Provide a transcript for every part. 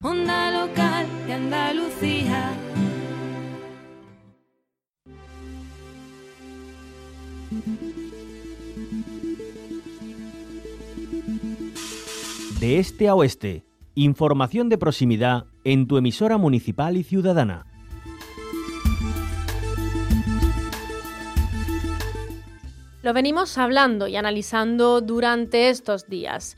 Onda local de Andalucía. De este a oeste, información de proximidad en tu emisora municipal y ciudadana. Lo venimos hablando y analizando durante estos días.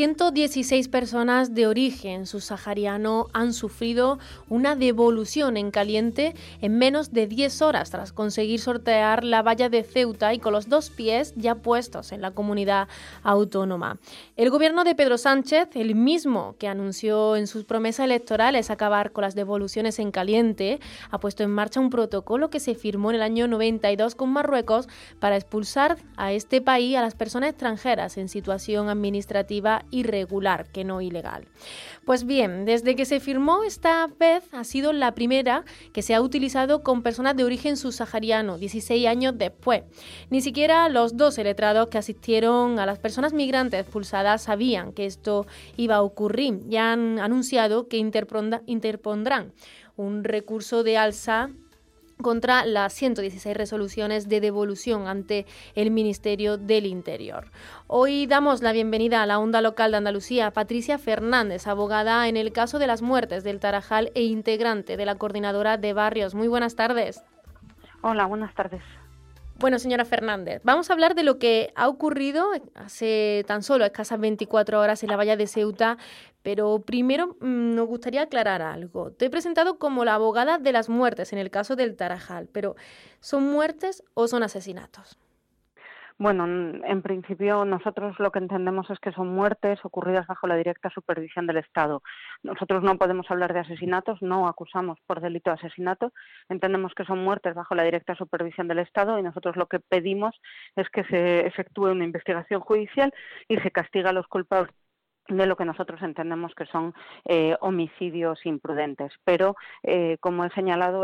116 personas de origen subsahariano han sufrido una devolución en caliente en menos de 10 horas tras conseguir sortear la valla de Ceuta y con los dos pies ya puestos en la comunidad autónoma. El gobierno de Pedro Sánchez, el mismo que anunció en sus promesas electorales acabar con las devoluciones en caliente, ha puesto en marcha un protocolo que se firmó en el año 92 con Marruecos para expulsar a este país a las personas extranjeras en situación administrativa irregular, que no ilegal. Pues bien, desde que se firmó esta vez ha sido la primera que se ha utilizado con personas de origen subsahariano, 16 años después. Ni siquiera los dos letrados que asistieron a las personas migrantes expulsadas sabían que esto iba a ocurrir. Ya han anunciado que interpondrán un recurso de alza contra las 116 resoluciones de devolución ante el Ministerio del Interior. Hoy damos la bienvenida a la Onda Local de Andalucía a Patricia Fernández, abogada en el caso de las muertes del Tarajal e integrante de la Coordinadora de Barrios. Muy buenas tardes. Hola, buenas tardes. Bueno, señora Fernández, vamos a hablar de lo que ha ocurrido hace tan solo escasas 24 horas en la valla de Ceuta, pero primero nos gustaría aclarar algo. Te he presentado como la abogada de las muertes en el caso del Tarajal, pero ¿son muertes o son asesinatos? Bueno, en principio nosotros lo que entendemos es que son muertes ocurridas bajo la directa supervisión del Estado. Nosotros no podemos hablar de asesinatos, no acusamos por delito de asesinato, entendemos que son muertes bajo la directa supervisión del Estado y nosotros lo que pedimos es que se efectúe una investigación judicial y se castiga a los culpables de lo que nosotros entendemos que son homicidios imprudentes. Pero, como he señalado,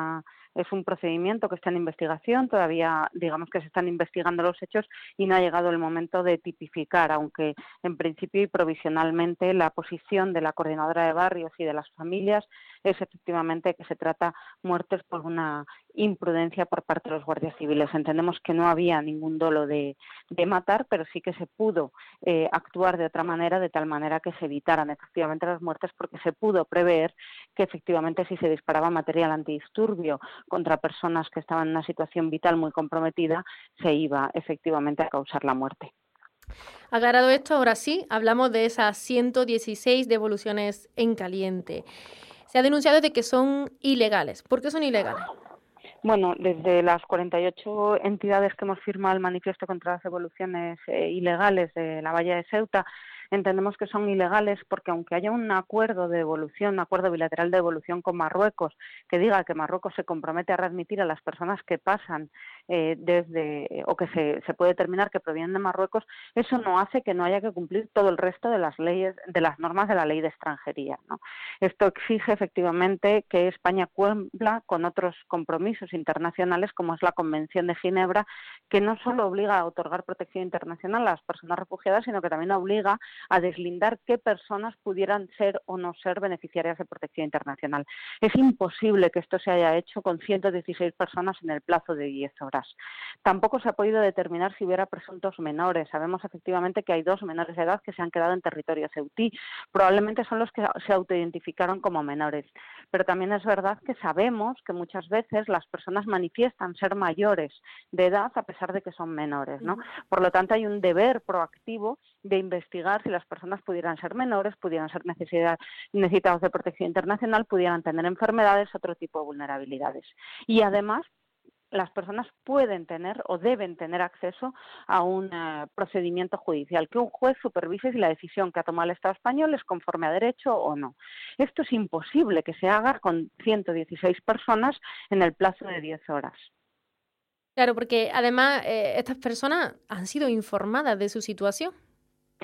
es un procedimiento que está en investigación, todavía digamos que se están investigando los hechos y no ha llegado el momento de tipificar, aunque en principio y provisionalmente la posición de la Coordinadora de Barrios y de las familias es efectivamente que se trata muertes por una imprudencia por parte de los guardias civiles. Entendemos que no había ningún dolo de matar, pero sí que se pudo actuar de otra manera, de tal manera que se evitaran efectivamente las muertes, porque se pudo prever que efectivamente si se disparaba material antidisturbio contra personas que estaban en una situación vital muy comprometida, se iba efectivamente a causar la muerte. Aclarado esto, ahora sí, hablamos de esas 116 devoluciones en caliente. Se ha denunciado de que son ilegales. ¿Por qué son ilegales? Bueno, desde las 48 entidades que hemos firmado el manifiesto contra las devoluciones ilegales de la valla de Ceuta, entendemos que son ilegales porque aunque haya un acuerdo de devolución, un acuerdo bilateral de devolución con Marruecos, que diga que Marruecos se compromete a readmitir a las personas que pasan o que se puede determinar que provienen de Marruecos, eso no hace que no haya que cumplir todo el resto de las leyes, de las normas de la ley de extranjería, ¿no? Esto exige efectivamente que España cumpla con otros compromisos internacionales, como es la Convención de Ginebra, que no solo obliga a otorgar protección internacional a las personas refugiadas, sino que también obliga a deslindar qué personas pudieran ser o no ser beneficiarias de protección internacional. Es imposible que esto se haya hecho con 116 personas en el plazo de 10 horas. Tampoco se ha podido determinar si hubiera presuntos menores. Sabemos efectivamente que hay 2 menores de edad que se han quedado en territorio ceutí. Probablemente son los que se autoidentificaron como menores. Pero también es verdad que sabemos que muchas veces las personas manifiestan ser mayores de edad a pesar de que son menores, ¿no? Por lo tanto, hay un deber proactivo de investigar si las personas pudieran ser menores, pudieran ser necesitados de protección internacional, pudieran tener enfermedades, otro tipo de vulnerabilidades. Y además, las personas pueden tener o deben tener acceso a un procedimiento judicial, que un juez supervise si la decisión que ha tomado el Estado español es conforme a derecho o no. Esto es imposible que se haga con 116 personas en el plazo de 10 horas. Claro, porque además estas personas han sido informadas de su situación.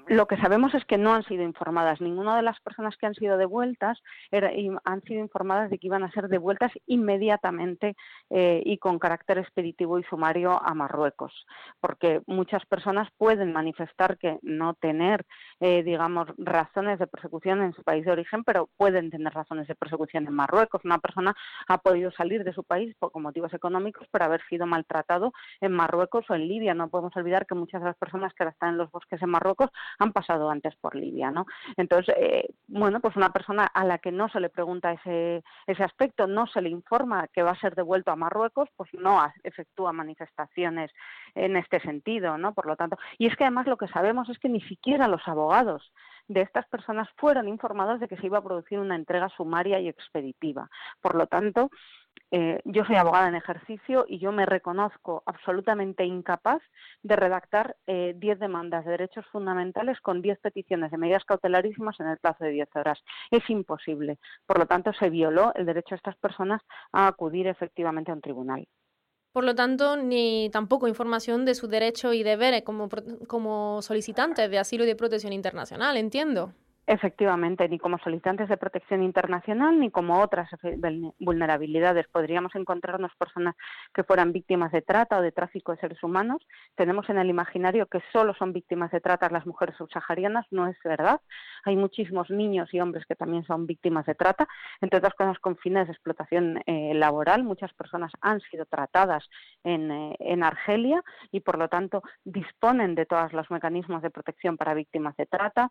Lo que sabemos es que no han sido informadas. Ninguna de las personas que han sido devueltas han sido informadas de que iban a ser devueltas inmediatamente y con carácter expeditivo y sumario a Marruecos, porque muchas personas pueden manifestar que no tener, digamos, razones de persecución en su país de origen, pero pueden tener razones de persecución en Marruecos. Una persona ha podido salir de su país por motivos económicos, pero haber sido maltratado en Marruecos o en Libia. No podemos olvidar que muchas de las personas que ahora están en los bosques en Marruecos han pasado antes por Libia, ¿no? Entonces, pues una persona a la que no se le pregunta ese aspecto, no se le informa que va a ser devuelto a Marruecos, pues no efectúa manifestaciones en este sentido, ¿no? Por lo tanto, y es que además lo que sabemos es que ni siquiera los abogados de estas personas fueron informados de que se iba a producir una entrega sumaria y expeditiva. Por lo tanto, yo soy abogada en ejercicio y yo me reconozco absolutamente incapaz de redactar 10 demandas de derechos fundamentales con 10 peticiones de medidas cautelarísimas en el plazo de 10 horas. Es imposible. Por lo tanto, se violó el derecho de estas personas a acudir efectivamente a un tribunal. Por lo tanto, ni tampoco información de sus derechos y deberes como solicitantes de asilo y de protección internacional, entiendo. Efectivamente, ni como solicitantes de protección internacional ni como otras vulnerabilidades. Podríamos encontrarnos personas que fueran víctimas de trata o de tráfico de seres humanos. Tenemos en el imaginario que solo son víctimas de trata las mujeres subsaharianas. No es verdad. Hay muchísimos niños y hombres que también son víctimas de trata, entre otras cosas con fines de explotación laboral. Muchas personas han sido tratadas en Argelia y, por lo tanto, disponen de todos los mecanismos de protección para víctimas de trata.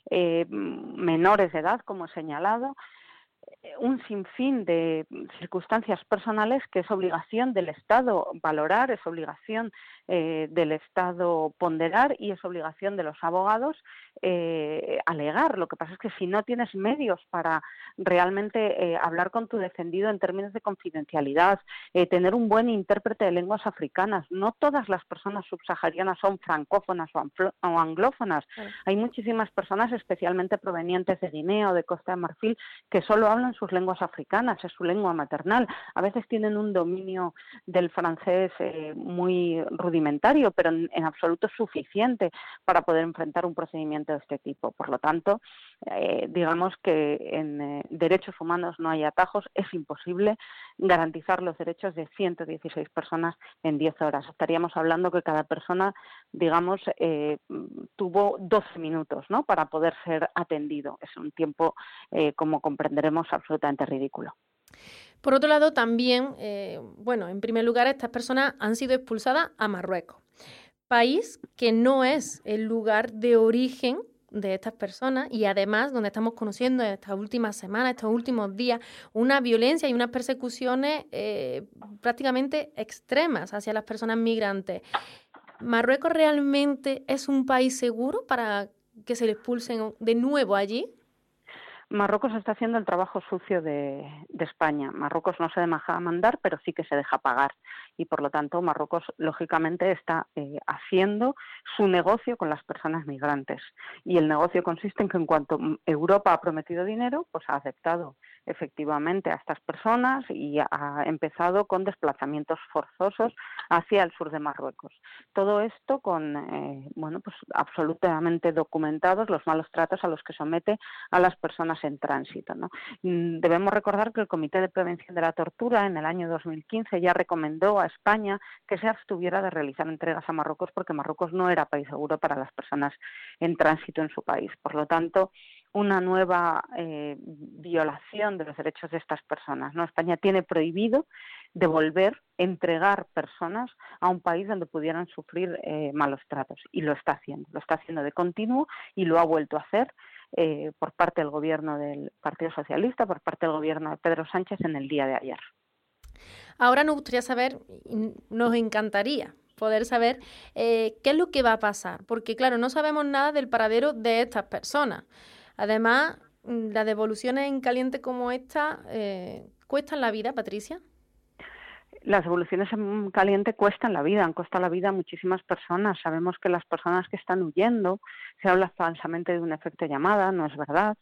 Menores de edad, como he señalado, un sinfín de circunstancias personales que es obligación del Estado valorar, es obligación del Estado ponderar y es obligación de los abogados alegar. Lo que pasa es que si no tienes medios para realmente hablar con tu defendido en términos de confidencialidad, tener un buen intérprete de lenguas africanas, no todas las personas subsaharianas son francófonas o anglófonas. Hay muchísimas personas, especialmente provenientes de Guinea o de Costa de Marfil, que solo hablan sus lenguas africanas, es su lengua maternal. A veces tienen un dominio del francés muy rudimentario, pero en absoluto suficiente para poder enfrentar un procedimiento de este tipo. Por lo tanto, digamos que en derechos humanos no hay atajos, es imposible garantizar los derechos de 116 personas en 10 horas. Estaríamos hablando que cada persona, digamos, tuvo 12 minutos, ¿no?, para poder ser atendido. Es un tiempo, como comprenderemos, absolutamente ridículo. Por otro lado, también, en primer lugar, estas personas han sido expulsadas a Marruecos, país que no es el lugar de origen de estas personas y además donde estamos conociendo en estas últimas semanas, estos últimos días, una violencia y unas persecuciones prácticamente extremas hacia las personas migrantes. ¿Marruecos realmente es un país seguro para que se le expulsen de nuevo allí? Marruecos está haciendo el trabajo sucio de España. Marruecos no se deja mandar, pero sí que se deja pagar. Y, por lo tanto, Marruecos, lógicamente, está haciendo su negocio con las personas migrantes. Y el negocio consiste en que, en cuanto Europa ha prometido dinero, pues ha aceptado efectivamente a estas personas y ha empezado con desplazamientos forzosos hacia el sur de Marruecos. Todo esto con, pues absolutamente documentados los malos tratos a los que somete a las personas en tránsito, ¿no? Debemos recordar que el Comité de Prevención de la Tortura en el año 2015 ya recomendó a España que se abstuviera de realizar entregas a Marruecos porque Marruecos no era país seguro para las personas en tránsito en su país. Por lo tanto, una nueva violación de los derechos de estas personas, ¿no? España tiene prohibido entregar personas a un país donde pudieran sufrir malos tratos y lo está haciendo de continuo y lo ha vuelto a hacer por parte del gobierno del Partido Socialista, por parte del gobierno de Pedro Sánchez en el día de ayer. Ahora nos gustaría saber, nos encantaría poder saber qué es lo que va a pasar, porque claro, no sabemos nada del paradero de estas personas. Además, las devoluciones en caliente como esta cuestan la vida, Patricia. Las devoluciones en caliente cuestan la vida, han costado la vida a muchísimas personas. Sabemos que las personas que están huyendo, se habla falsamente de un efecto llamada, no es verdad.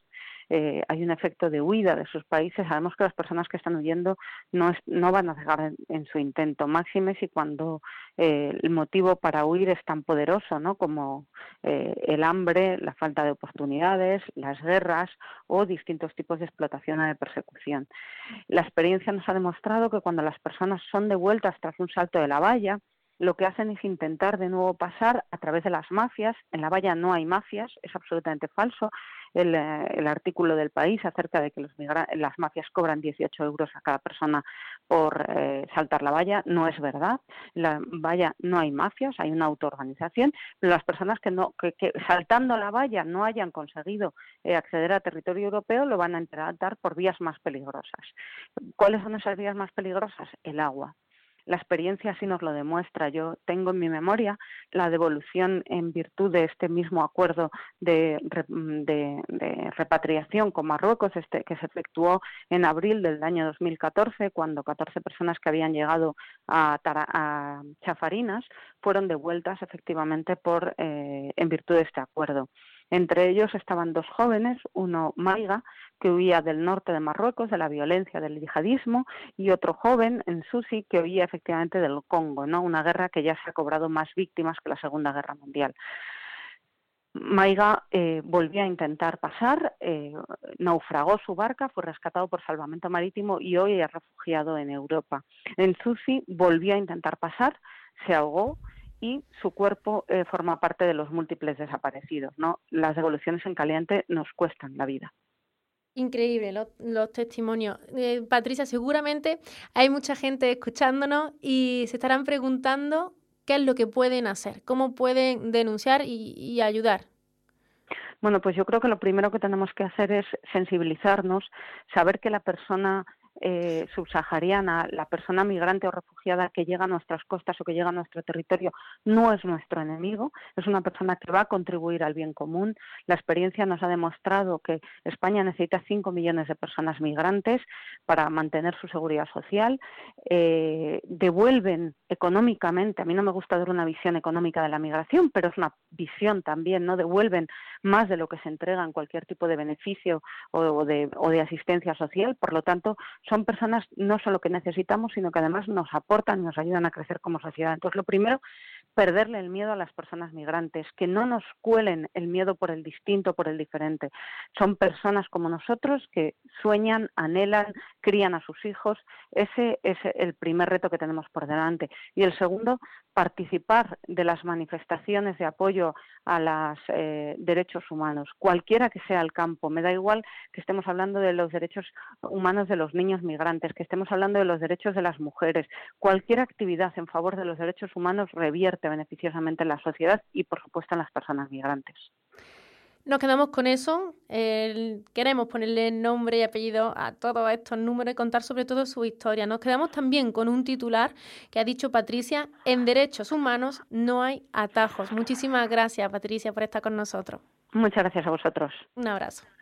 hay un efecto de huida de sus países. Sabemos que las personas que están huyendo no van a cegar en su intento, máxime si cuando el motivo para huir es tan poderoso, ¿no?, como el hambre, la falta de oportunidades, las guerras o distintos tipos de explotación o de persecución. La experiencia nos ha demostrado que cuando las personas son devueltas tras un salto de la valla, lo que hacen es intentar de nuevo pasar a través de las mafias. En la valla no hay mafias, es absolutamente falso. El artículo del País acerca de que las mafias cobran 18 euros a cada persona por saltar la valla no es verdad. En la valla no hay mafias, hay una autoorganización, pero las personas que saltando la valla no hayan conseguido acceder a territorio europeo lo van a intentar por vías más peligrosas. ¿Cuáles son esas vías más peligrosas? El agua. La experiencia así nos lo demuestra. Yo tengo en mi memoria la devolución en virtud de este mismo acuerdo de repatriación con Marruecos, que se efectuó en abril del año 2014, cuando 14 personas que habían llegado a Chafarinas fueron devueltas efectivamente en virtud de este acuerdo. Entre ellos estaban 2 jóvenes, uno Maiga, que huía del norte de Marruecos, de la violencia del yihadismo, y otro joven, Nsusi, que huía efectivamente del Congo, ¿no?, una guerra que ya se ha cobrado más víctimas que la Segunda Guerra Mundial. Maiga volvió a intentar pasar, naufragó su barca, fue rescatado por salvamento marítimo y hoy es refugiado en Europa. Nsusi volvió a intentar pasar, se ahogó, y su cuerpo forma parte de los múltiples desaparecidos, ¿no? Las devoluciones en caliente nos cuestan la vida. Increíble los testimonios. Patricia, seguramente hay mucha gente escuchándonos y se estarán preguntando qué es lo que pueden hacer, cómo pueden denunciar y ayudar. Bueno, pues yo creo que lo primero que tenemos que hacer es sensibilizarnos, saber que la persona subsahariana, la persona migrante o refugiada que llega a nuestras costas o que llega a nuestro territorio no es nuestro enemigo, es una persona que va a contribuir al bien común. La experiencia nos ha demostrado que España necesita 5 millones de personas migrantes para mantener su seguridad social, devuelven económicamente, a mí no me gusta dar una visión económica de la migración, pero es una visión también, ¿no? Devuelven más de lo que se entrega en cualquier tipo de beneficio o de asistencia social, por lo tanto son personas no solo que necesitamos, sino que además nos aportan y nos ayudan a crecer como sociedad. Entonces, lo primero, perderle el miedo a las personas migrantes, que no nos cuelen el miedo por el distinto, por el diferente. Son personas como nosotros que sueñan, anhelan, crían a sus hijos. Ese es el primer reto que tenemos por delante. Y el segundo, participar de las manifestaciones de apoyo a los derechos humanos, cualquiera que sea el campo. Me da igual que estemos hablando de los derechos humanos de los niños migrantes, que estemos hablando de los derechos de las mujeres. Cualquier actividad en favor de los derechos humanos revierte beneficiosamente en la sociedad y, por supuesto, en las personas migrantes. Nos quedamos con eso. Queremos ponerle nombre y apellido a todos estos números y contar sobre todo su historia. Nos quedamos también con un titular que ha dicho Patricia: en derechos humanos no hay atajos. Muchísimas gracias, Patricia, por estar con nosotros. Muchas gracias a vosotros. Un abrazo.